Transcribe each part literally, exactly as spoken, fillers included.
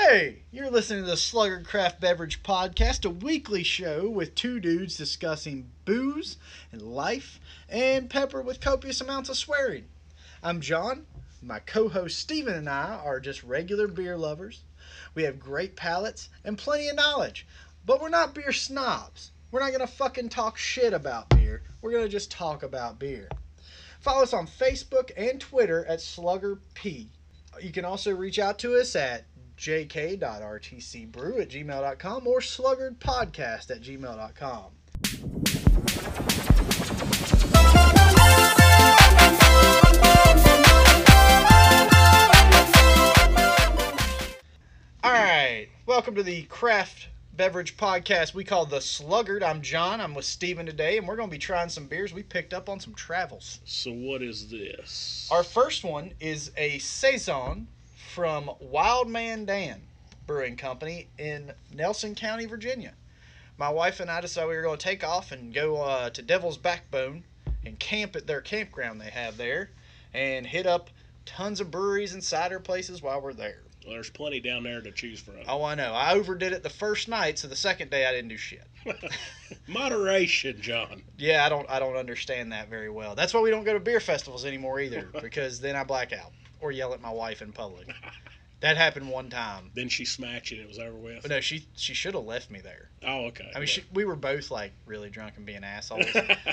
Hey, you're listening to the Sluggard Craft Beverage Podcast, a weekly show with two dudes discussing booze and life and peppered with copious amounts of swearing. I'm John. My co-host Steven and I are just regular beer lovers. We have great palates and plenty of knowledge, but we're not beer snobs. We're not going to fucking talk shit about beer. We're going to just talk about beer. Follow us on Facebook and Twitter at SluggerP. You can also reach out to us at j k dot r t c brew at gmail dot com or sluggardpodcast at gmail dot com. Alright, welcome to the Craft Beverage Podcast we call The Sluggard. I'm John, I'm with Steven today, and we're going to be trying some beers we picked up on some travels. So what is this? Our first one is a Saison from Wildman Dan Brewing Company in Nelson County, Virginia. My wife and I decided we were going to take off and go uh, to Devil's Backbone and camp at their campground they have there and hit up tons of breweries and cider places while we're there. Well, there's plenty down there to choose from. Oh, I know. I overdid it the first night, so the second day I didn't do shit. Moderation, John. Yeah, I don't I don't understand that very well. That's why we don't go to beer festivals anymore either, because then I black out or yell at my wife in public. That happened one time. Then she smacked you and it was over with? But no, she she should have left me there. Oh, okay. I mean, she, we were both, like, really drunk and being assholes.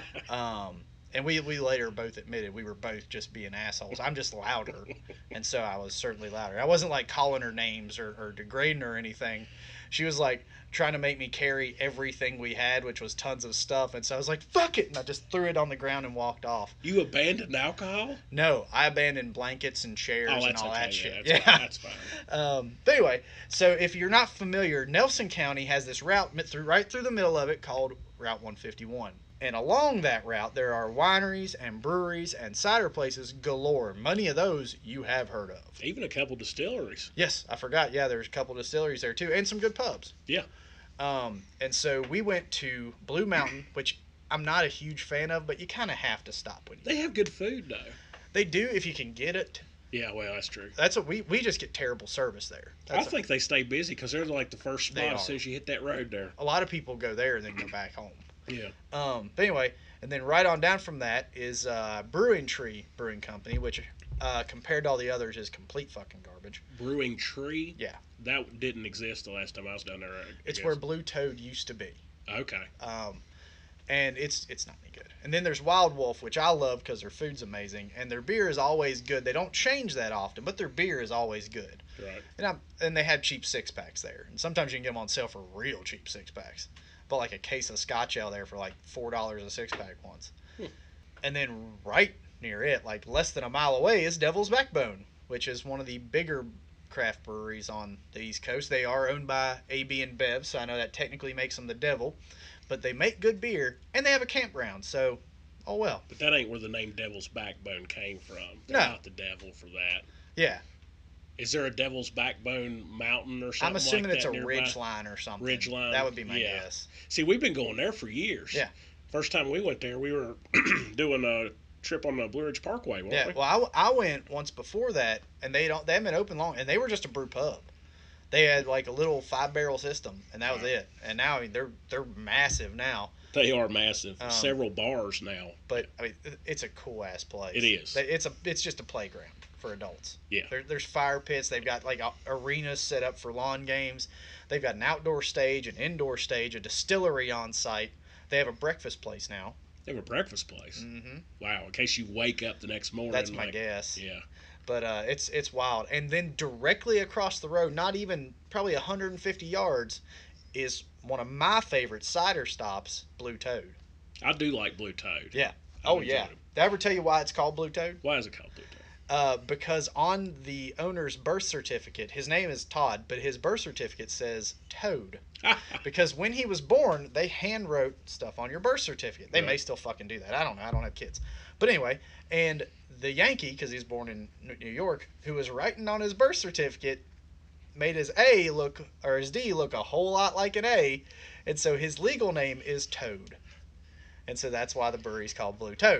um, and we, we later both admitted we were both just being assholes. I'm just louder, and so I was certainly louder. I wasn't, like, calling her names or, or degrading her or anything. She was, like, trying to make me carry everything we had, which was tons of stuff. And so I was like, fuck it. And I just threw it on the ground and walked off. You abandoned alcohol? No, I abandoned blankets and chairs oh, and all okay. that shit. Yeah, that's, yeah. Fine. That's fine. Um, but anyway, so if you're not familiar, Nelson County has this route through, right through the middle of it called Route one fifty-one. And along that route, there are wineries and breweries and cider places galore. Many of those you have heard of. Even a couple distilleries. Yes, I forgot. Yeah, there's a couple distilleries there too, and some good pubs. Yeah. Um, and so we went to Blue Mountain, which I'm not a huge fan of, but you kind of have to stop when you. They have good food, though. They do if you can get it. Yeah, well, that's true. That's what we we just get terrible service there. That's I think a, they stay busy because they're like the first spot as soon as you hit that road there. A lot of people go there and then go back home. Yeah. Um, but anyway, and then right on down from that is uh, Brewing Tree Brewing Company, which uh, compared to all the others is complete fucking garbage. Brewing Tree? Yeah. That didn't exist the last time I was down there. I it's guess. where Blue Toad used to be. Okay. Um, and it's it's not any good. And then there's Wild Wolf, which I love because their food's amazing and their beer is always good. They don't change that often, but their beer is always good. Right. And I'm, and they have cheap six packs there, and sometimes you can get them on sale for real cheap six packs. But like a case of Scotch ale there for like four dollars a six pack once. Hmm. And then right near it, like less than a mile away, is Devil's Backbone, which is one of the bigger craft breweries on the East Coast. They are owned by A B and Bev, so I know that technically makes them the devil, but they make good beer and they have a campground, so oh well. But that ain't where the name Devil's Backbone came from. They're No. not the devil for that. Yeah. Is there a Devil's Backbone mountain or something? I'm assuming like it's that a nearby? ridge line or something. Ridge line. That would be my yeah. guess. See, we've been going there for years. Yeah. First time we went there, we were doing a trip on the Blue Ridge Parkway, weren't Yeah, we? well, I, I went once before that, and they don't they haven't been open long, and they were just a brew pub. They had like a little five barrel system, and that was Wow. it. And now I mean they're they're massive now. They are massive. Um, Several bars now. But I mean it's a cool ass place. It is. They- It's a it's just a playground for adults. Yeah. There, there's fire pits. They've got like a- arenas set up for lawn games. They've got an outdoor stage, an indoor stage, a distillery on site. They have a breakfast place now. They have a breakfast place. Mm-hmm. Wow. In case you wake up the next morning. That's my like, guess. Yeah. But uh, it's it's wild. And then directly across the road, not even probably one hundred fifty yards, is one of my favorite cider stops, Blue Toad. I do like Blue Toad. Yeah. I Oh enjoy yeah. it. Did I ever tell you why it's called Blue Toad? Why is it called Blue Toad? Uh, because on the owner's birth certificate, his name is Todd, but his birth certificate says Toad. Because when he was born, they hand wrote stuff on your birth certificate. They Right. may still fucking do that. I don't know. I don't have kids. But anyway, and the Yankee, because he's born in New York, who was writing on his birth certificate, made his A look, or his D look a whole lot like an A. And so his legal name is Toad. And so that's why the brewery's called Blue Toad.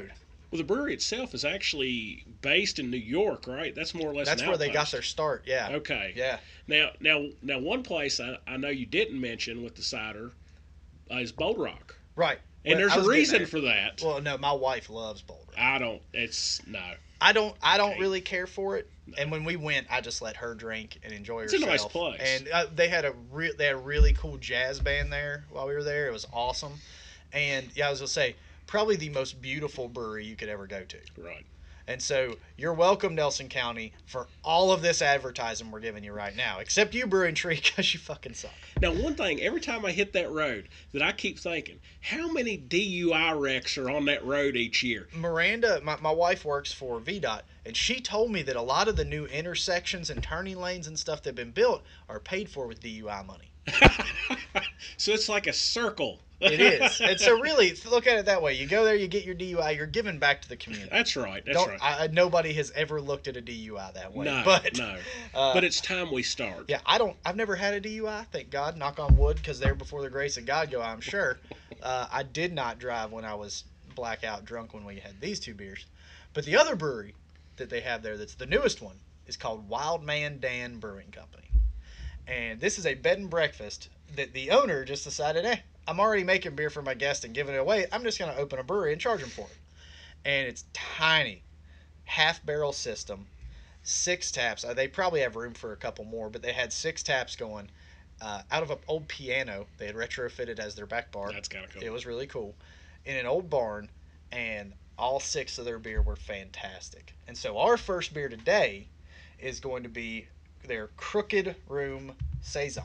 Well, the brewery itself is actually based in New York, right? That's more or less. That's an where they got outpost. their start. Yeah. Okay. Yeah. Now, now, now, one place I, I know you didn't mention with the cider uh, is Bold Rock, Right. and Well, there's I a was getting reason there. for that. Well, no, my wife loves Boulder. I don't. It's no. I don't. I don't Okay. really care for it. No. And when we went, I just let her drink and enjoy It's a herself. nice place. And uh, they had a re- they had a really cool jazz band there while we were there. It was awesome. And yeah, I was gonna say probably the most beautiful brewery you could ever go to. Right. And so you're welcome, Nelson County, for all of this advertising we're giving you right now. Except you, Brewing Tree, because you fucking suck. Now, one thing, every time I hit that road, that I keep thinking, how many D U I wrecks are on that road each year? Miranda, my, my wife works for V DOT, and she told me that a lot of the new intersections and turning lanes and stuff that have been built are paid for with D U I money. So it's like a circle. It is. And so really, look at it that way. You go there, you get your D U I, you're giving back to the community. That's right. That's Don't, right. I, nobody has ever looked at a D U I that way. no, but, no. uh, but it's time we start. Yeah, I don't. I've never had a D U I. Thank God. Knock on wood, because they're before the grace of God go. I'm sure. Uh, I did not drive when I was blackout drunk when we had these two beers. But the other brewery that they have there, that's the newest one, is called Wild Man Dan Brewing Company, and this is a bed and breakfast that the owner just decided, eh, I'm already making beer for my guests and giving it away. I'm just going to open a brewery and charge them for it. And it's tiny, half barrel system. Six taps. Uh, they probably have room for a couple more, but they had six taps going uh, out of an old piano they had retrofitted as their back bar. That's kind of cool. It was really cool. In an old barn, and all six of their beer were fantastic. And so our first beer today is going to be their Crooked Room Saison.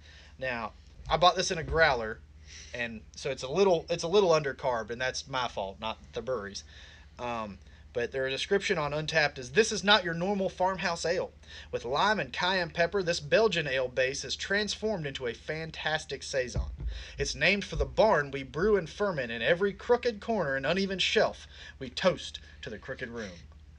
Now, I bought this in a growler, and so it's a little it's a little undercarb, and that's my fault, not the brewery's. Um, But their description on Untapped is, this is not your normal farmhouse ale. With lime and cayenne pepper, this Belgian ale base is transformed into a fantastic saison. It's named for the barn we brew and ferment in every crooked corner and uneven shelf. We toast to the Crooked Room.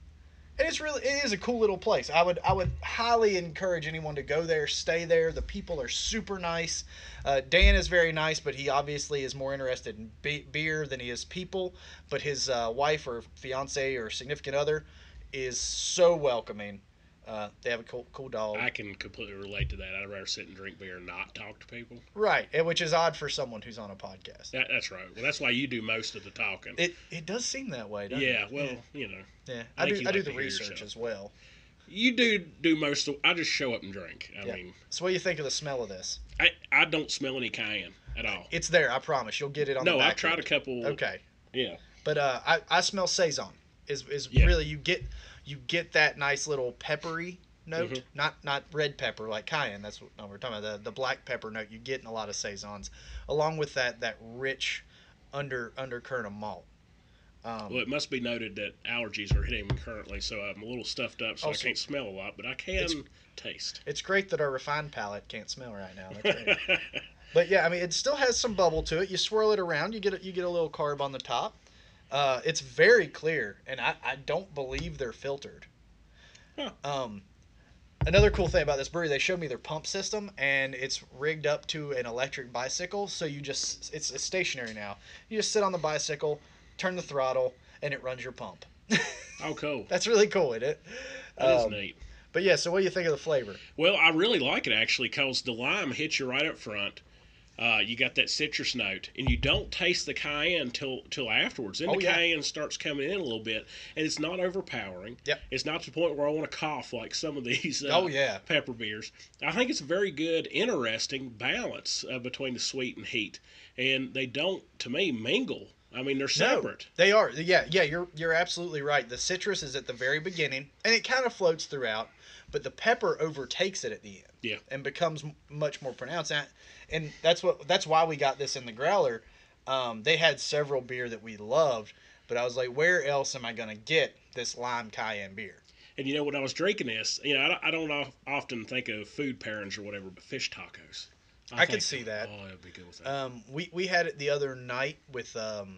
And it's really, it is a cool little place. I would I would highly encourage anyone to go there, stay there. The people are super nice. Uh, Dan is very nice, but he obviously is more interested in be- beer than he is people. But his uh, wife or fiance or significant other is so welcoming. Uh, they have a cool, cool dog. I can completely relate to that. I'd rather sit and drink beer and not talk to people. Right, and which is odd for someone who's on a podcast. That, that's right. Well, that's why you do most of the talking. It it does seem that way, doesn't yeah, it? well, yeah. you know. Yeah, I I, think do. you I do like the to hear research yourself. as well. You do do most of. I just show up and drink. I Yeah. mean, So, what do you think of the smell of this? I I don't smell any cayenne at all. It's there. I promise. You'll get it on the No, back I've tried end. a couple. Okay. Yeah. But uh, I, I smell saison. Is is Yeah. really you get you get that nice little peppery note, Mhm. not not red pepper like cayenne. That's what no, we're talking about. The the black pepper note you get in a lot of saisons, along with that that rich under undercurrent of malt. Um, Well, it must be noted that allergies are hitting me currently, so I'm a little stuffed up, so Oh, I so- can't smell a lot, but I can It's- taste. It's great that our refined palate can't smell right now. That's great. But yeah, I mean, it still has some bubble to it. You swirl it around, you get a, you get a little carb on the top. Uh, it's very clear, and I, I don't believe they're filtered. Huh. Um, another cool thing about this brewery, they showed me their pump system, and it's rigged up to an electric bicycle. So you just it's, it's stationary now. You just sit on the bicycle, turn the throttle, and it runs your pump. Oh, cool. That's really cool, isn't it? That is Um, neat. But yeah, so what do you think of the flavor? Well, I really like it actually because the lime hits you right up front. Uh, you got that citrus note, and you don't taste the cayenne till till afterwards. Then Oh, the yeah. cayenne starts coming in a little bit, and it's not overpowering. Yep. It's not to the point where I want to cough like some of these uh, Oh, yeah. pepper beers. I think it's a very good, interesting balance uh, between the sweet and heat, and they don't, to me, mingle. I mean, they're separate. No, they are. Yeah, yeah, you're you're absolutely right. The citrus is at the very beginning, and it kind of floats throughout, but the pepper overtakes it at the end. Yeah. And becomes m- much more pronounced. And, and that's what that's why we got this in the growler. Um, they had several beer that we loved, but I was like, where else am I gonna get this lime cayenne beer? And you know, when I was drinking this, you know, I don't, I don't of- often think of food pairings or whatever, but fish tacos. I could think, see that. Oh, it'd be good with that. Um, we we had it the other night with um,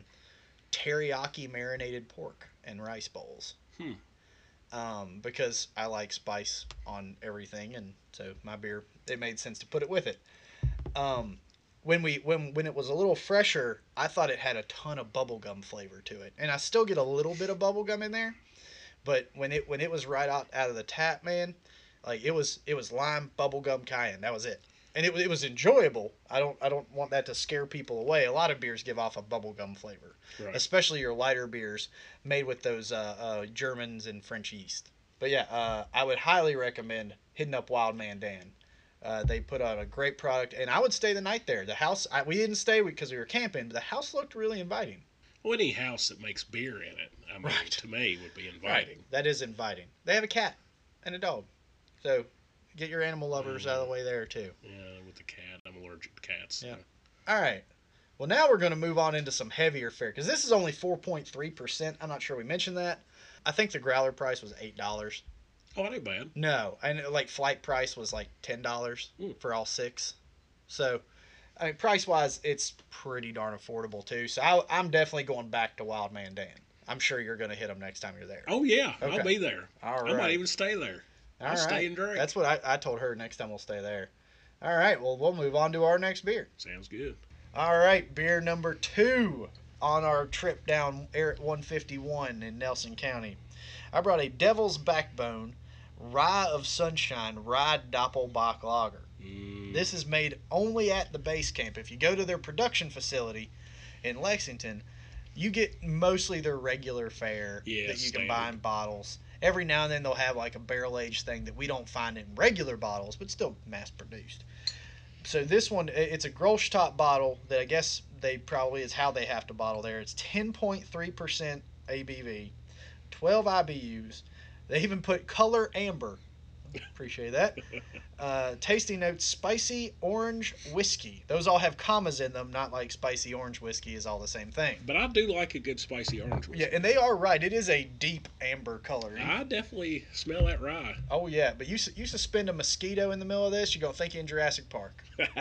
teriyaki marinated pork and rice bowls. Hmm. Um, because I like spice on everything, and so my beer, it made sense to put it with it. Um, when we when when it was a little fresher, I thought it had a ton of bubblegum flavor to it, and I still get a little bit of bubblegum in there. But when it when it was right out, out of the tap, man, like it was it was lime, bubblegum, cayenne. That was it, and it it was enjoyable. I don't I don't want that to scare people away. A lot of beers give off a bubblegum flavor, Right. especially your lighter beers made with those uh, uh, Germans and French yeast. But yeah, uh, I would highly recommend hitting up Wild Man Dan. Uh, they put out a great product, and I would stay the night there. The house, I, we didn't stay because we were camping, but the house looked really inviting. Well, any house that makes beer in it, I mean, Right. to me, would be inviting. That is inviting. They have a cat and a dog, so get your animal lovers Mm. out of the way there too. Yeah, with the cat, I'm allergic to cats. So. Yeah. All right. Well, now we're going to move on into some heavier fare because this is only four point three percent. I'm not sure we mentioned that. I think the growler price was eight dollars. Oh, that ain't bad. No, and like flight price was like ten dollars Mm. for all six. So, I mean, price wise, it's pretty darn affordable too. So I, I'm definitely going back to Wild Man Dan. I'm sure you're going to hit them next time you're there. Oh yeah, Okay. I'll be there. All I might right. even stay there. All I'll right. stay and drink. That's what I, I told her. Next time we'll stay there. All right. Well, we'll move on to our next beer. Sounds good. All right, beer number two on our trip down Air one fifty-one in Nelson County. I brought a Devil's Backbone Rye of Sunshine Rye Doppelbock Lager. Mm. This is made only at the base camp. If you go to their production facility in Lexington, you get mostly their regular fare Yeah, that you can standard. buy in bottles. Every now and then they'll have like a barrel aged thing that we don't find in regular bottles, but still mass produced. So this one, it's a Grolsch top bottle that I guess they probably is how they have to bottle there. It's ten point three percent A B V, twelve I B Us. They even put color amber. Appreciate that. Uh, tasting notes: spicy orange whiskey. Those all have commas in them, not like spicy orange whiskey is all the same thing. But I do like a good spicy orange whiskey. Yeah, and they are right. It is a deep amber color. I definitely smell that rye. Oh yeah, but you you suspend a mosquito in the middle of this, you're gonna think you're in Jurassic Park.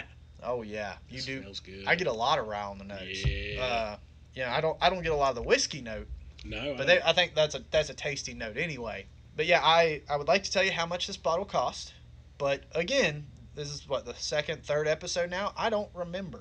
Oh yeah, you do. Smells good. I get a lot of rye on the nose. Yeah. Uh, yeah, I don't I don't get a lot of the whiskey note, no, but I they, I think that's a that's a tasty note anyway. But yeah, I I would like to tell you how much this bottle cost, but again, this is what the second third episode now. I don't remember.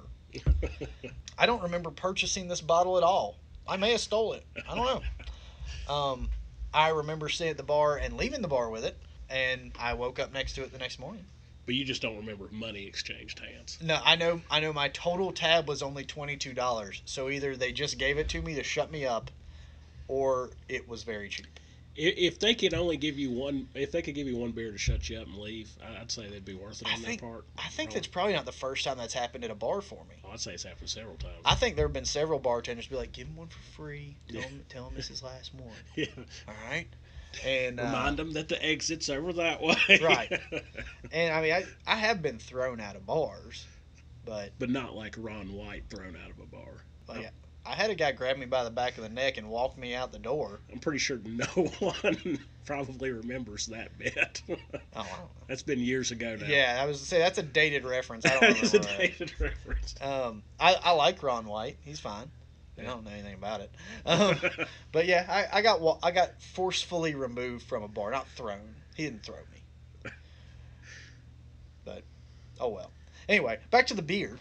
I don't remember purchasing this bottle at all. I may have stole it. I don't know. Um, I remember sitting at the bar and leaving the bar with it, and I woke up next to it the next morning. But you just don't remember money exchanged hands. No, I know. I know. My total tab was only twenty two dollars. So either they just gave it to me to shut me up, or it was very cheap. If, if they could only give you one, if they could give you one beer to shut you up and leave, I'd say they'd be worth it I on think- their part. I think that's probably not the first time that's happened at a bar for me. Oh, I'd say it's happened several times. I think there have been several bartenders be like, "Give him one for free. Tell him, tell him this is last one." Yeah. All right. And uh, Remind them that the exit's over that way. Right. and I mean, I I have been thrown out of bars, but But not like Ron White thrown out of a bar. like I had a guy grab me by the back of the neck and walk me out the door. I'm pretty sure no one probably remembers that bit. Oh, I don't know. That's been years ago now. Yeah, I was to say that's a dated reference. I don't That remember. is a that. dated reference. Um, I, I like Ron White. He's fine. I don't know anything about it. Um, but yeah, I, I got wa- I got forcefully removed from a bar, not thrown. He didn't throw me. But oh well. Anyway, back to the beer.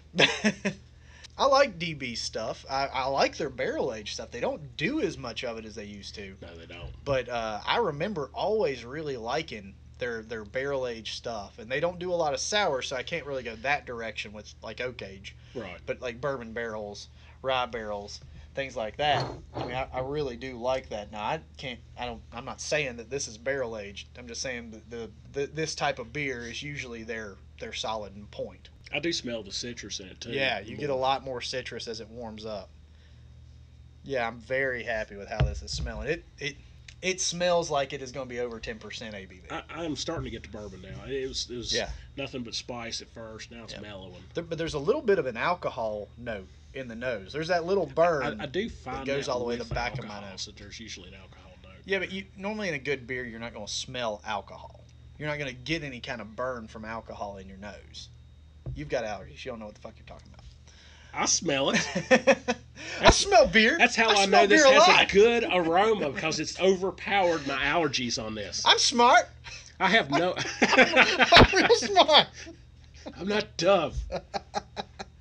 I like D B stuff. I, I like their barrel aged stuff. They don't do as much of it as they used to. No, they don't. But uh, I remember always really liking their their barrel aged stuff, and they don't do a lot of sour, so I can't really go that direction with like oak age. Right. But like bourbon barrels, rye barrels, things like that. I mean, I, I really do like that. Now I can't. I don't. I'm not saying that this is barrel aged. I'm just saying that the, the this type of beer is usually their their solid and point. I do smell the citrus in it too. Yeah, you get a lot more citrus as it warms up. Yeah, I'm very happy with how this is smelling. It it it smells like it is going to be over ten percent A B V. I, I'm starting to get to bourbon now. It was it was Yeah. nothing but spice at first. Now it's Yeah. mellowing. There, but there's a little bit of an alcohol note in the nose. There's that little burn. I, I do find goes that all the way to with the back of my alcohol, nose. that there's usually an alcohol note. Yeah, but you normally in a good beer, you're not going to smell alcohol. You're not going to get any kind of burn from alcohol in your nose. You've got allergies. You don't know what the fuck you're talking about. I smell it. I smell beer. That's how I, smell know this beer has lot. a good aroma because it's overpowered my allergies on this. I'm smart. I have no. I'm real smart. I'm not Dove.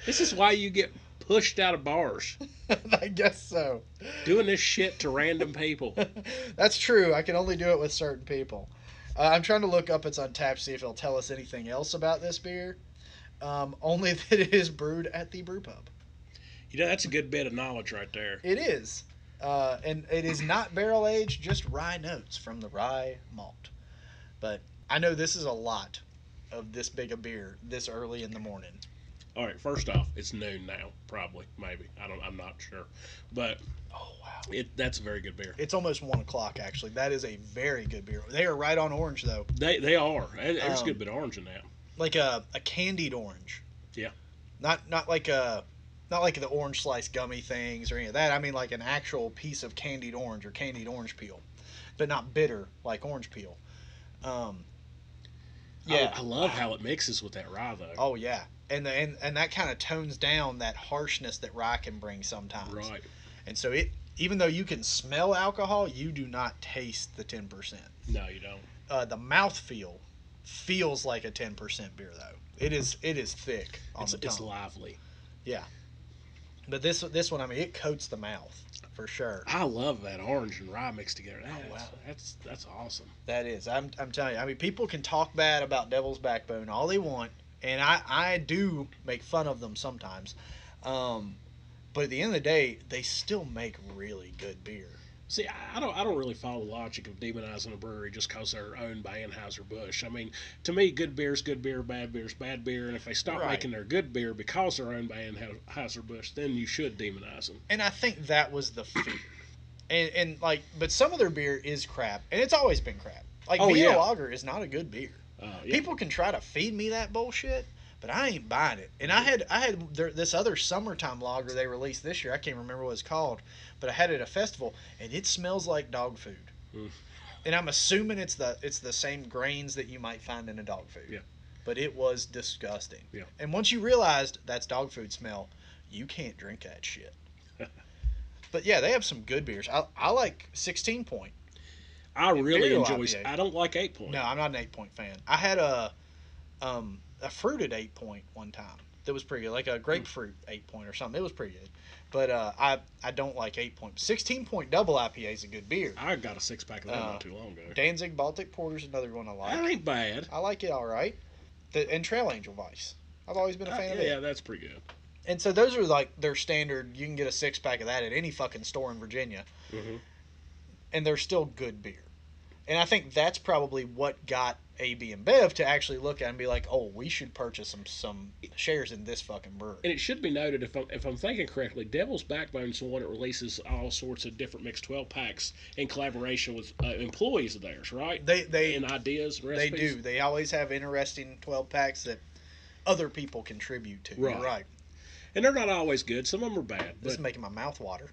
This is why you get pushed out of bars. I guess so. Doing this shit to random people. That's true. I can only do it with certain people. Uh, I'm trying to look up its Untapped, see if it'll tell us anything else about this beer. Um, only that it is brewed at the brew pub. You know, that's a good bit of knowledge right there. It is. Uh, and it is not barrel aged, just rye notes from the rye malt. But I know this is a lot of this big a beer this early in the morning. All right, first off, it's noon now, probably, maybe. I don't. I'm not sure, but oh wow, it that's a very good beer. It's almost one o'clock actually. That is a very good beer. They are right on orange though. They they are. There's Um, a good bit of orange in that. Like a, a candied orange. Yeah. Not not like a not like the orange slice gummy things or any of that. I mean like an actual piece of candied orange or candied orange peel, but not bitter like orange peel. Um, yeah, I, I love how it mixes with that rye though. Oh yeah, and the, and and that kind of tones down that harshness that rye can bring sometimes. Right. And so it, even though you can smell alcohol, you do not taste the ten percent. No, you don't. Uh, the mouthfeel feels like a ten percent beer though. It is it is thick on It's, the tongue. it's lively. Yeah. But this this one, I mean, it coats the mouth for sure. I love that orange and rye mixed together. That's, Oh, wow. that's that's awesome. That is. I'm I'm telling you. I mean, people can talk bad about Devil's Backbone all they want, and I I do make fun of them sometimes. Um, but at the end of the day, they still make really good beer. See, I I don't I don't really follow the logic of demonizing a brewery just because they're owned by Anheuser-Busch. I mean, to me, good beer's good beer, bad beer's bad beer, and if they stop Right. making their good beer because they're owned by Anheuser-Busch, then you should demonize them. And I think that was the fear. And and like, but some of their beer is crap, and it's always been crap. Like Oh, Vino yeah. Lager is not a good beer. Uh, yeah. People can try to feed me that bullshit, but I ain't buying it. And I had I had their, this other summertime lager they released this year. I can't remember what it's called, but I had it at a festival, and it smells like dog food. Mm. And I'm assuming it's the it's the same grains that you might find in a dog food. Yeah. But it was disgusting. Yeah. And once you realized that's dog food smell, you can't drink that shit. But yeah, they have some good beers. I, I like sixteen point. I really Imperial enjoy. I P A. I don't like eight point. No, I'm not an eight point fan. I had a um a fruited eight point one time. That was pretty good, like a grapefruit eight point or something. It was pretty good. But uh, I I don't like eight point. sixteen point double I P A is a good beer. I got a six pack of that Uh, not too long ago. Danzig Baltic Porter's another one I like. That ain't bad. I like it all right. The, and Trail Angel Vice. I've always been a Uh, fan yeah, of it. yeah, that's pretty good. And so those are like their standard. You can get a six pack of that at any fucking store in Virginia, hmm and they're still good beer. And I think that's probably what got A B and Bev to actually look at it and be like, "Oh, we should purchase some some shares in this fucking brewery." And it should be noted, if I'm, if I'm thinking correctly, Devil's Backbone's the one that releases all sorts of different mixed twelve packs in collaboration with uh, employees of theirs, right? They they and ideas, they recipes. do. They always have interesting twelve packs that other people contribute to. Right. You're right. And they're not always good. Some of them are bad. This is But making my mouth water.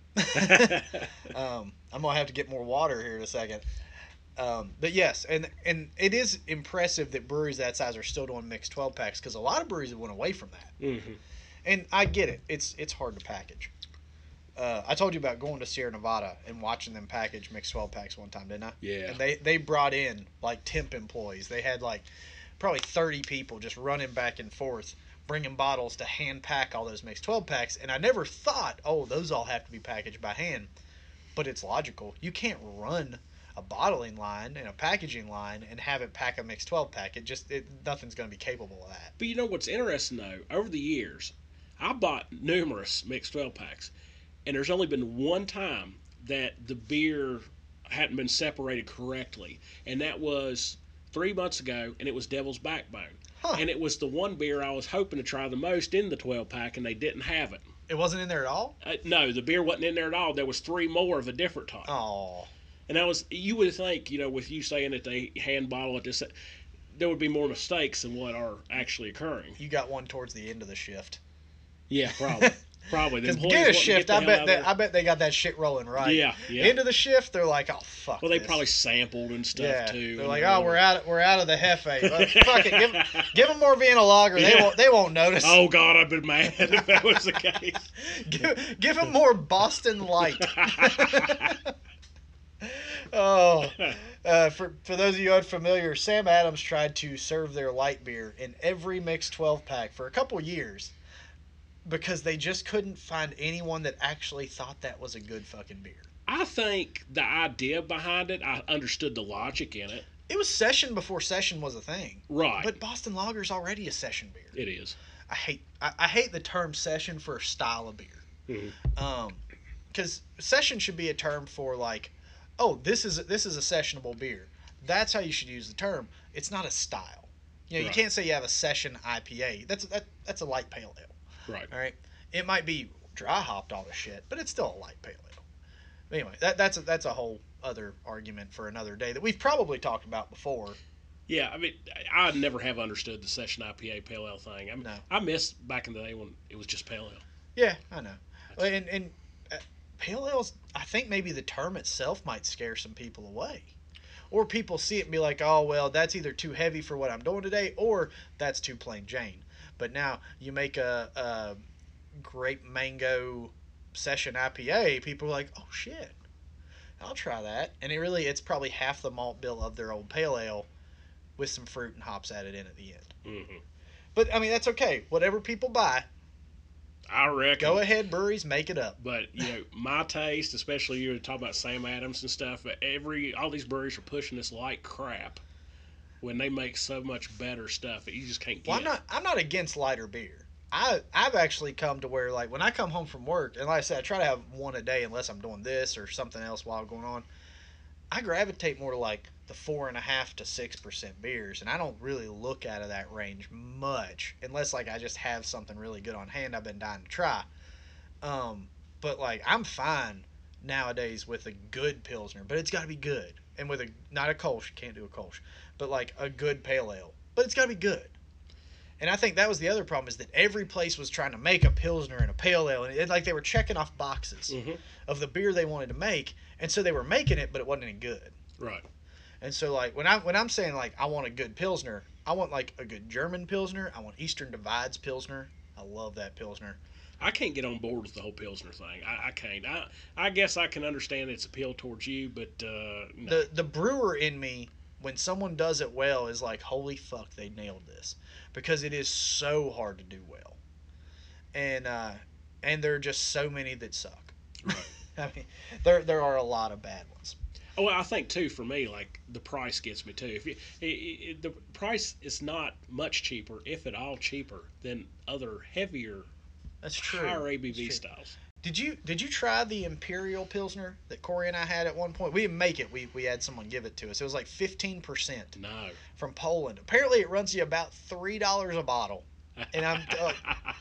um, I'm gonna have to get more water here in a second. Um, but yes, and and it is impressive that breweries that size are still doing mixed twelve packs because a lot of breweries have went away from that. Mhm. And I get it; it's it's hard to package. Uh, I told you about going to Sierra Nevada and watching them package mixed twelve packs one time, didn't I? Yeah. And they they brought in like temp employees. They had like probably thirty people just running back and forth, bringing bottles to hand pack all those mixed twelve packs. And I never thought, oh, those all have to be packaged by hand. But it's logical. You can't run a bottling line and a packaging line and have it pack a mixed twelve pack. It just it, nothing's going to be capable of that. But you know what's interesting though? Over the years, I bought numerous mixed twelve packs, and there's only been one time that the beer hadn't been separated correctly, and that was three months ago, and it was Devil's Backbone. Huh. And it was the one beer I was hoping to try the most in the twelve pack, and they didn't have it. It wasn't in there at all? Uh, no, the beer wasn't in there at all. There was three more of a different type. Oh. And that was, you would think, you know, with you saying that they hand bottle it, this, there would be more mistakes than what are actually occurring. You got one towards the end of the shift. Yeah, probably. Probably. The Because employees get a wanting to shift, the I hell bet out they, of I there. bet they got that shit rolling right. Yeah, yeah. End of the shift, they're like, oh fuck. Well, they this. probably sampled and stuff yeah. too. They're and like, they oh, were- we're out, we're out of the Hefe. Well, fuck it, give, 'em- give them more Vienna Lager. They Yeah. won't, they won't notice. Oh God, I'd been mad if that was the case. give, give them more Boston Light. oh, uh, for for those of you unfamiliar, Sam Adams tried to serve their light beer in every mixed twelve pack for a couple years. because they just couldn't find anyone that actually thought that was a good fucking beer. I think the idea behind it, I understood the logic in it. It was session before session was a thing. Right. But Boston Lager's already a session beer. It is. I hate I, I hate the term session for a style of beer. Mm-hmm. Um, because session should be a term for like, oh, this is this is a sessionable beer. That's how you should use the term. It's not a style. You know, Right. you can't say you have a session I P A. That's that that's a light pale ale. Right. All right. It might be dry hopped all the shit, but it's still a light pale ale. But anyway, that that's a, that's a whole other argument for another day that we've probably talked about before. Yeah, I mean, I I never have understood the session I P A pale ale thing. I, mean, No. I miss back in the day when it was just pale ale. Yeah, I know. And and uh, pale ales, I think maybe the term itself might scare some people away. Or people see it and be like, oh, well, that's either too heavy for what I'm doing today, or that's too plain Jane. But now you make a, a grape mango session I P A, people are like, oh, shit, I'll try that. And it really, it's probably half the malt bill of their old pale ale with some fruit and hops added in at the end. Mm-hmm. But, I mean, that's okay. Whatever people buy, I reckon. go ahead, breweries, make it up. But you know, my taste, especially you were talking about Sam Adams and stuff. Every all these breweries are pushing this light crap when they make so much better stuff that you just can't get. Well, I'm not. I'm not against lighter beer. I I've actually come to where like when I come home from work, and like I said, I try to have one a day unless I'm doing this or something else while going on. I gravitate more to like the four and a half to six percent beers, and I don't really look out of that range much unless like I just have something really good on hand I've been dying to try. Um, but like I'm fine nowadays with a good pilsner, but it's got to be good, and with a not a Kolsch, you can't do a Kolsch, but like a good pale ale, but it's got to be good. And I think that was the other problem is that every place was trying to make a pilsner and a pale ale, and it, like they were checking off boxes Mm-hmm. of the beer they wanted to make, and so they were making it, but it wasn't any good. Right. And so like when I when I'm saying like I want a good pilsner, I want like a good German pilsner. I want Eastern Divides pilsner. I love that pilsner. I can't get on board with the whole Pilsner thing. I, I can't. I I guess I can understand its appeal towards you, but uh, no. The the brewer in me, when someone does it well, is like, holy fuck, they nailed this, because it is so hard to do well, and uh, and there are just so many that suck. I mean, there there are a lot of bad ones. Oh, well, I think too for me, like the price gets me too. If you, it, it, the price is not much cheaper, if at all cheaper, than other heavier, That's true. higher A B V That's true. styles. Did you did you try the Imperial Pilsner that Corey and I had at one point? We didn't make it. We we had someone give it to us. It was like fifteen percent No. from Poland. Apparently, it runs you about three dollars a bottle, and I'm uh,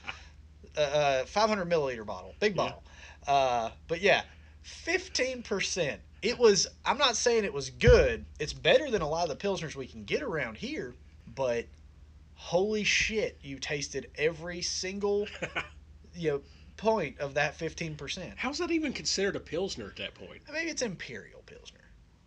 uh, uh, five hundred milliliter bottle, big Yeah. bottle. Uh, but yeah, fifteen percent. It was. I'm not saying it was good. It's better than a lot of the pilsners we can get around here. But holy shit, you tasted every single you know point of that fifteen percent. How's that even considered a Pilsner at that point? Maybe it's Imperial Pilsner.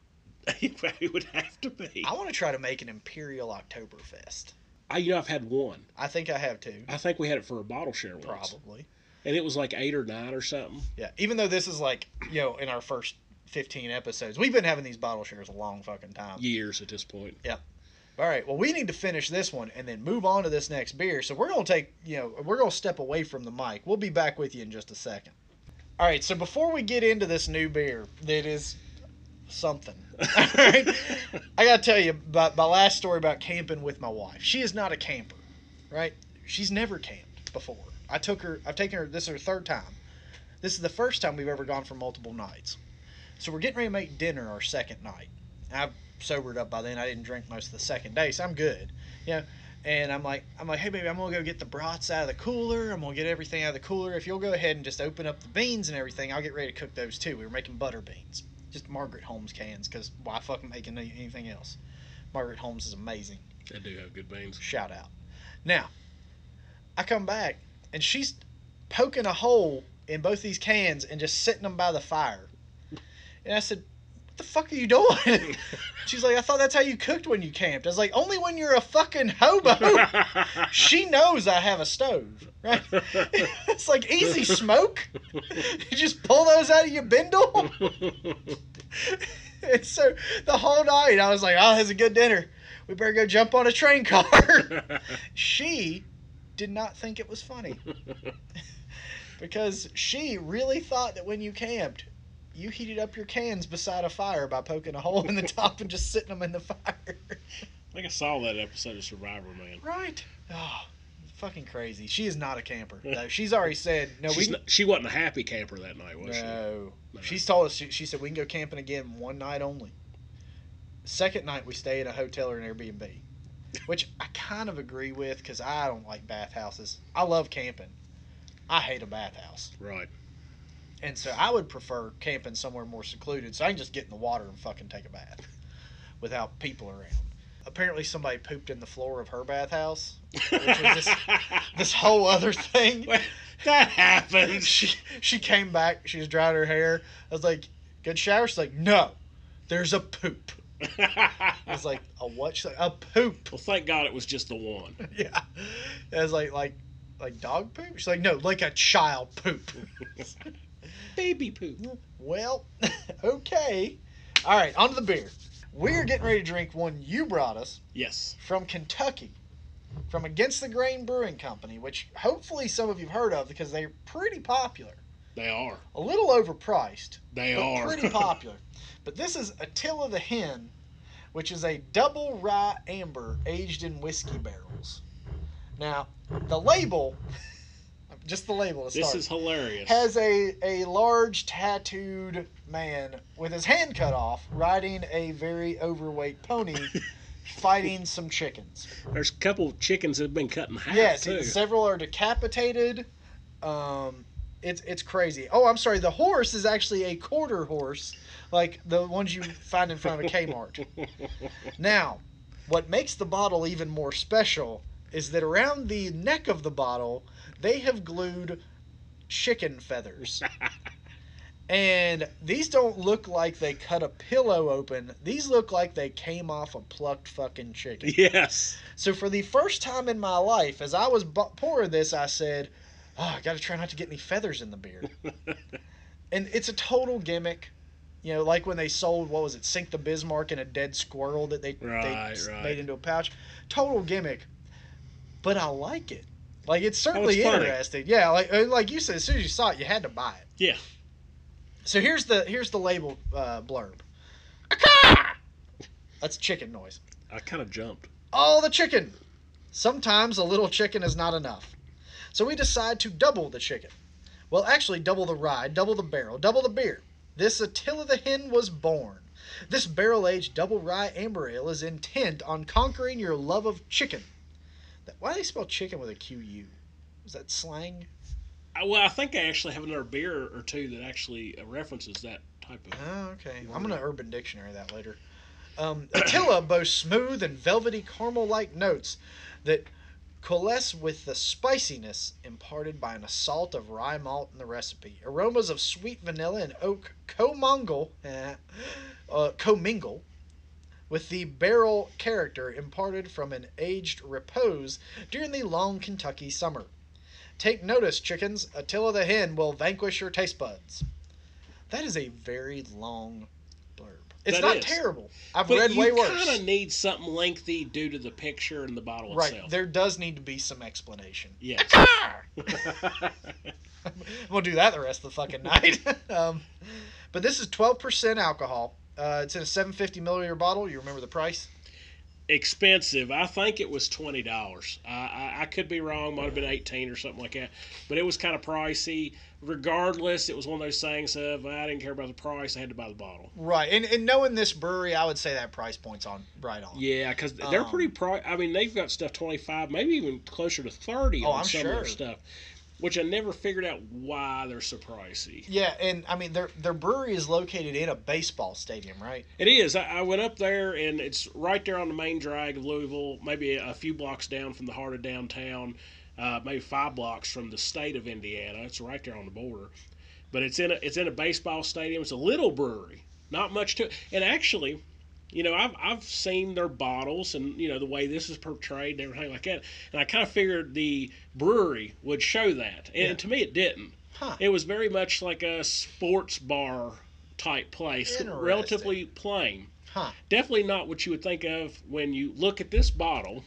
It would have to be. I want to try to make an Imperial Oktoberfest. I, you know, I've had one. I think I have too. I think we had it for a bottle share once. Probably. And it was like eight or nine or something. Yeah. Even though this is like, you know, in our first fifteen episodes, we've been having these bottle shares a long fucking time. Years at this point. Yep. All right. Well, we need to finish this one and then move on to this next beer. So we're going to take, you know, we're going to step away from the mic. We'll be back with you in just a second. All right. So before we get into this new beer that is something, all right, I got to tell you about my last story about camping with my wife. She is not a camper, right? She's never camped before. I took her, I've taken her, this is her third time. This is the first time we've ever gone for multiple nights. So we're getting ready to make dinner our second night. I've sobered up by then. I didn't drink most of the second day, so I'm good. You know, and I'm like, I'm like, hey baby, I'm gonna go get the brats out of the cooler. I'm gonna get everything out of the cooler. If you'll go ahead and just open up the beans and everything, I'll get ready to cook those too. We were making butter beans, just Margaret Holmes cans, because why fucking making anything else? Margaret Holmes is amazing. They do have good beans. Shout out. Now, I come back and she's poking a hole in both these cans and just setting them by the fire. And I said, what the fuck are you doing? She's like, I thought that's how you cooked when you camped. I was like, only when you're a fucking hobo. She knows I have a stove, right? It's like easy smoke. You just pull those out of your bindle. And so the whole night I was like, oh, that's a good dinner. We better go jump on a train car. She did not think it was funny. Because she really thought that when you camped, you heated up your cans beside a fire by poking a hole in the top and just sitting them in the fire. I think I saw that episode of Survivor, man. Right. Oh, fucking crazy. She is not a camper. No, she's already said, no, She's we not, she wasn't a happy camper that night, was she? No. No. She's told us, she, she said, we can go camping again one night only. Second night, we stay in a hotel or an Airbnb. Which I kind of agree with because I don't like bathhouses. I love camping. I hate a bathhouse. Right. And so I would prefer camping somewhere more secluded so I can just get in the water and fucking take a bath without people around. Apparently somebody pooped in the floor of her bathhouse, which was this, this whole other thing. Wait, that happens. She, she came back. She was drying her hair. I was like, good shower? She's like, no, there's a poop. I was like, a what? She's like, a poop. Well, thank God it was just the one. Yeah. I was like, like, like dog poop? She's like, no, like a child poop. Baby poop. Well, okay. All right, on to the beer. We're getting ready to drink one you brought us Yes. from Kentucky, from Against the Grain Brewing Company, which hopefully some of you've heard of because they're pretty popular. They are. A little overpriced, They but are. pretty popular. But this is Attila the Hen, which is a double rye amber aged in whiskey barrels. Now, the label, just the label to start, This is hilarious. has a, a large tattooed man with his hand cut off riding a very overweight pony fighting some chickens. There's a couple of chickens that have been cut in half, Yes, too. several are decapitated. Um, it's it's crazy. Oh, I'm sorry. The horse is actually a quarter horse, like the ones you find in front of a Kmart. Now, what makes the bottle even more special is that around the neck of the bottle, they have glued chicken feathers. And these don't look like they cut a pillow open. These look like they came off a plucked fucking chicken. Yes. So for the first time in my life, as I was bu- pouring this, I said, oh, I got to try not to get any feathers in the beer. And it's a total gimmick. You know, like when they sold, what was it, Sink the Bismarck and a dead squirrel that they, Right, they right. made into a pouch. Total gimmick. But I like it. Like, it's certainly Oh, it's funny. interesting. Yeah, like like you said, as soon as you saw it, you had to buy it. Yeah. So here's the here's the label uh, blurb. Aka! That's chicken noise. I kind of jumped. All the chicken. Sometimes a little chicken is not enough. So we decide to double the chicken. Well, actually, double the rye, double the barrel, double the beer. This Attila the Hen was born. This barrel-aged double rye amber ale is intent on conquering your love of chicken. Why do they spell chicken with a Q U? Is that slang? I, well, I think I actually have another beer or two that actually uh, references that type of. Oh, okay. I'm going to Urban Dictionary that later. Um, Attila boasts smooth and velvety caramel-like notes that coalesce with the spiciness imparted by an assault of rye malt in the recipe. Aromas of sweet vanilla and oak commingle, eh, uh, commingle with the barrel character imparted from an aged repose during the long Kentucky summer. Take notice, chickens. Attila the Hen will vanquish your taste buds. That is a very long blurb. It's That not is. terrible. I've But read you way worse. kind of need something lengthy due to the picture and the bottle Right. itself. There does need to be some explanation. Yes. I'm going to do that the rest of the fucking night. um, but this is twelve percent alcohol. Uh, it's in a seven hundred fifty milliliter bottle. You remember the price? Expensive. I think it was twenty dollars. I, I I could be wrong. Might have been eighteen or something like that. But it was kind of pricey. Regardless, it was one of those things of I didn't care about the price. I had to buy the bottle. Right. And, and knowing this brewery, I would say that price point's on right on. Yeah, because they're Um, pretty pri I mean, they've got stuff twenty-five, maybe even closer to thirty Oh, on I'm some of sure. their stuff, which I never figured out why they're so pricey. Yeah, and I mean their their brewery is located in a baseball stadium, right? It is. I, I went up there, and it's right there on the main drag of Louisville, maybe a, a few blocks down from the heart of downtown, uh, maybe five blocks from the state of Indiana. It's right there on the border. But it's in a it's in a baseball stadium. It's a little brewery, not much to it. And actually, you know, I've I've seen their bottles and you know the way this is portrayed and everything like that. And I kind of figured the brewery would show that, and Yeah. to me it didn't. Huh. It was very much like a sports bar type place, Interesting. relatively plain. Huh. Definitely not what you would think of when you look at this bottle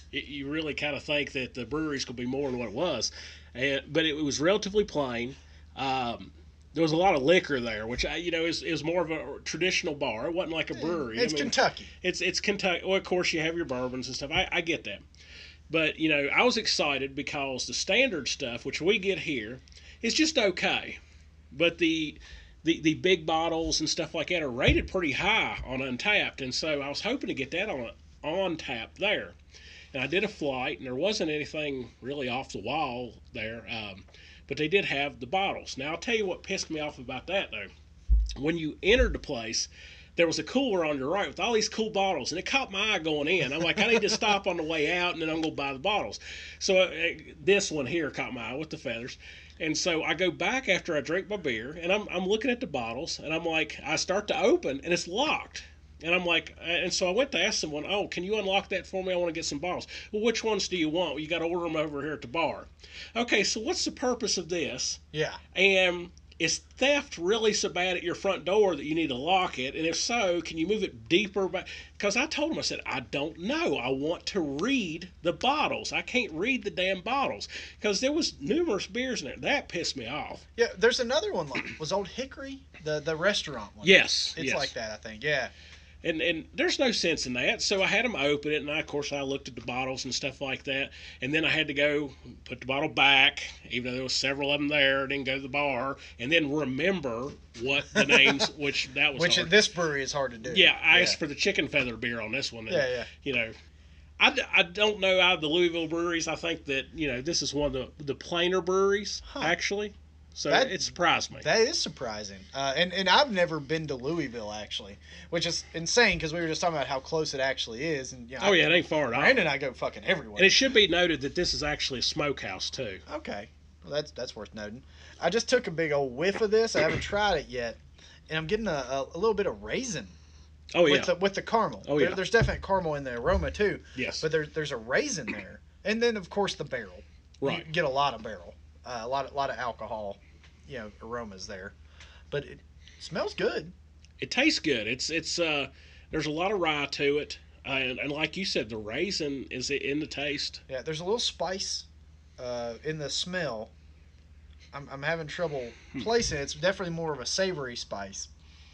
it, you really kind of think that the brewery's going to be more than what it was. And, but it was relatively plain. Um, there was a lot of liquor there, which I, you know, is, is more of a traditional bar. It wasn't like a brewery. It's I mean, Kentucky. It's it's Kentucky. Well, of course, you have your bourbons and stuff. I, I get that. But, you know, I was excited because the standard stuff, which we get here, is just okay. But the, the the big bottles and stuff like that are rated pretty high on Untapped. And so I was hoping to get that on on tap there. And I did a flight, and there wasn't anything really off the wall there. Um, but they did have the bottles. Now, I'll tell you what pissed me off about that, though. When you entered the place, there was a cooler on your right with all these cool bottles, and it caught my eye going in. I'm like, I need to stop on the way out, and then I'm going to buy the bottles. So uh, this one here caught my eye with the feathers. And so I go back after I drink my beer, and I'm, I'm looking at the bottles, and I'm like, I start to open, and it's locked. And I'm like, and so I went to ask someone, oh, can you unlock that for me? I want to get some bottles. Well, which ones do you want? Well, you got to order them over here at the bar. Okay, so what's the purpose of this? Yeah. And is theft really so bad at your front door that you need to lock it? And if so, can you move it deeper back? Because I told him, I said, I don't know. I want to read the bottles. I can't read the damn bottles. Because there was numerous beers in there. That pissed me off. Yeah, there's another one. Like, was Old Hickory the the restaurant one? Yes. It's yes. like that, I think. Yeah. And and there's no sense in that. So I had them open it, and I, of course I looked at the bottles and stuff like that. And then I had to go put the bottle back, even though there was several of them there. Then go to the bar, and then remember what the names, which that was Which hard. in this brewery is hard to do. Yeah, I yeah. asked for the chicken feather beer on this one. And, Yeah, yeah. You know, I, d- I don't know out of the Louisville breweries. I think that you know this is one of the the plainer breweries Huh. actually. So That- it surprised me. That is surprising. Uh, and, and I've never been to Louisville, actually, which is insane because we were just talking about how close it actually is. And, you know, oh yeah, it ain't far at all. Brandon and I go fucking everywhere. And it should be noted that this is actually a smokehouse too. Okay. Well, that's that's worth noting. I just took a big old whiff of this. I haven't tried it yet. And I'm getting a, a, a little bit of raisin Oh yeah. with the with the caramel. Oh, There- yeah. there's definite caramel in the aroma too. Yes. But there's there's a raisin there. And then of course the barrel. Right. You get a lot of barrel. Uh, a lot of lot of alcohol, you know, aromas there. But it smells good. It tastes good. It's it's uh there's a lot of rye to it. Uh, and, and like you said, the raisin is in the taste. Yeah, there's a little spice uh, in the smell. I'm, I'm having trouble placing it. It's definitely more of a savory spice.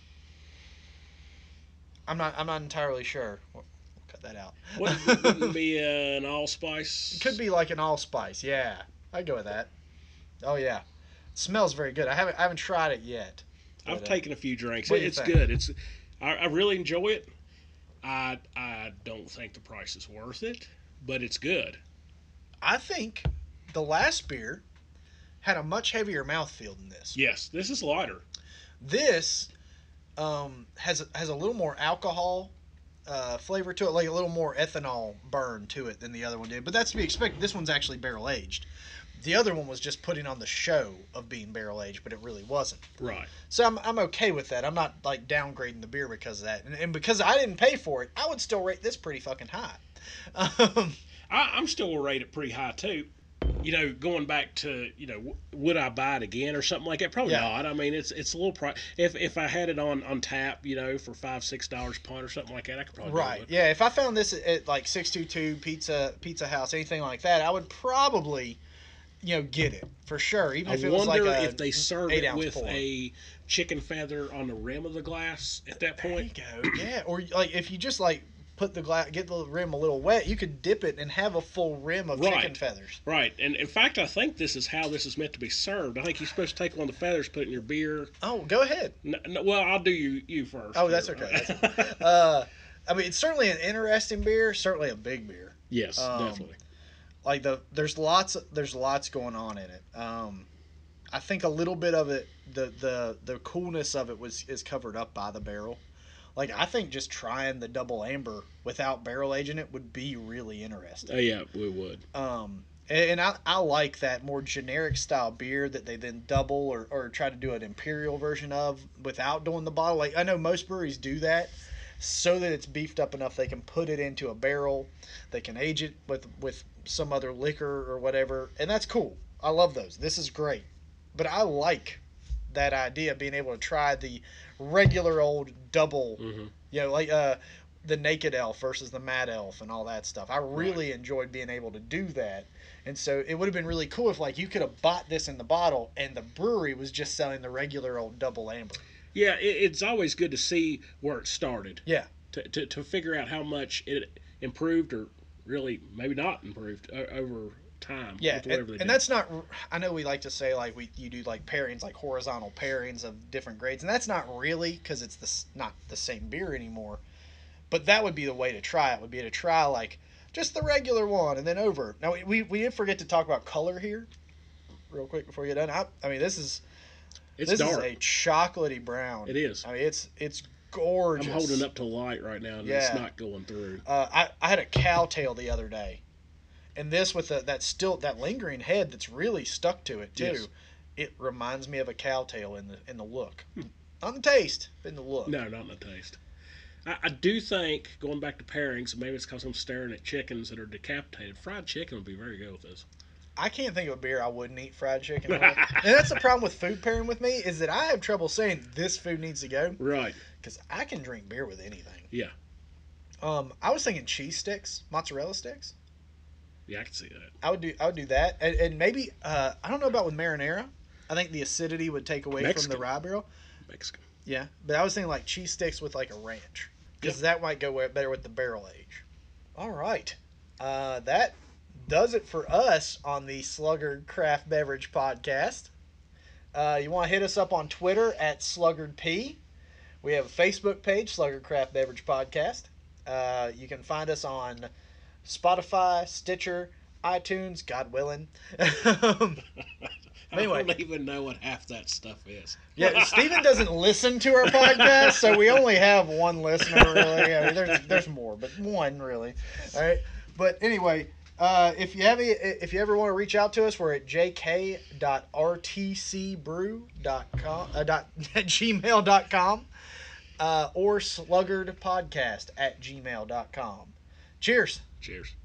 I'm not I'm not entirely sure. We'll cut that out. Wouldn't, wouldn't be uh, an allspice. It could be like an allspice. Yeah, I'd go with that. Oh yeah, it smells very good. I haven't I haven't tried it yet. I've but, uh, taken a few drinks. what do you It's think? good. It's I, I really enjoy it. I I don't think the price is worth it, but it's good. I think the last beer had a much heavier mouthfeel than this. Yes, this is lighter. This um, has has a little more alcohol uh, flavor to it, like a little more ethanol burn to it than the other one did. But that's to be expected. This one's actually barrel aged. The other one was just putting on the show of being barrel aged, but it really wasn't. Right. So I'm I'm okay with that. I'm not like downgrading the beer because of that, and, and because I didn't pay for it, I would still rate this pretty fucking high. Um, I, I'm still rated pretty high too. You know, going back to you know, w- would I buy it again or something like that? Probably Yeah. not. I mean, it's it's a little price. If if I had it on, on tap, you know, for five six dollars a pint or something like that, I could probably Right. do it. Yeah. If I found this at, at like six two two Pizza Pizza House, anything like that, I would probably, you know, get it for sure. Even I if it was like wonder a if they serve eight it ounce with pour. a chicken feather on the rim of the glass at that There you point. go. Yeah. Or like if you just like put the glass, get the rim a little wet, you could dip it and have a full rim of chicken Right. feathers. Right, and in fact, I think this is how this is meant to be served. I think you're supposed to take one of the feathers, put it in your beer. Oh, go ahead. No, no, well, I'll do you you first. Oh, that's okay. That's okay. Uh, I mean, it's certainly an interesting beer. Certainly a big beer. yes, um, definitely. Like the there's lots there's lots going on in it. Um, I think a little bit of it, the the the coolness of it was is covered up by the barrel. Like I think just trying the double amber without barrel aging it would be really interesting. Oh yeah, we would. Um, and, and I, I like that more generic style beer that they then double or, or try to do an imperial version of without doing the bottle. Like I know most breweries do that so that it's beefed up enough they can put it into a barrel, they can age it with with some other liquor or whatever, and that's cool. I love those. This is great, but I like that idea of being able to try the regular old double. Mhm. You know, like uh, the naked elf versus the mad elf and all that stuff. I really right. enjoyed being able to do that. And so it would have been really cool if like you could have bought this in the bottle and the brewery was just selling the regular old double amber. Yeah, it, it's always good to see where it started. Yeah. To, to, to figure out how much it improved or really maybe not improved uh, over time. Yeah, and, and that's not. I know we like to say like we you do like pairings, like horizontal pairings of different grades, and that's not really because it's the not the same beer anymore. But that would be the way to try it. Would be to try like just the regular one and then over. Now we we did forget to talk about color here, real quick before you get done. I, I mean this is it's this dark. is a chocolatey brown. It is. I mean it's it's gorgeous. I'm holding up to light right now and yeah. It's not going through. Uh, I I had a cowtail the other day. And this with the, that still that lingering head that's really stuck to it too, yes. It reminds me of a cowtail in the in the look, hmm. Not in the taste, but in the look. No, not in the taste. I, I do think going back to pairings, maybe it's because I'm staring at chickens that are decapitated. Fried chicken would be very good with this. I can't think of a beer I wouldn't eat fried chicken with. And that's the problem with food pairing with me is that I have trouble saying this food needs to go. Right. Because I can drink beer with anything. Yeah. Um, I was thinking cheese sticks, mozzarella sticks. Yeah, I can see that. I would do. I would do that, and, and maybe uh, I don't know about with marinara. I think the acidity would take away Mexican. from the rye barrel. Mexican. Yeah, but I was thinking like cheese sticks with like a ranch, because yep. that might go better with the barrel age. All right, uh, that does it for us on the Sluggard Craft Beverage Podcast. Uh, you want to hit us up on Twitter at SluggardP. We have a Facebook page, Sluggard Craft Beverage Podcast. Uh, you can find us on Spotify, Stitcher, iTunes, God willing. um, anyway. I don't even know what half that stuff is. Yeah, Steven doesn't listen to our podcast, so we only have one listener, really. I mean, there's there's more, but one, really. All right. But anyway, uh, if you have any, if you ever want to reach out to us, we're at j k dot r t c brew dot com, uh, dot, gmail dot com uh, or sluggardpodcast at gmail dot com. Cheers. Cheers.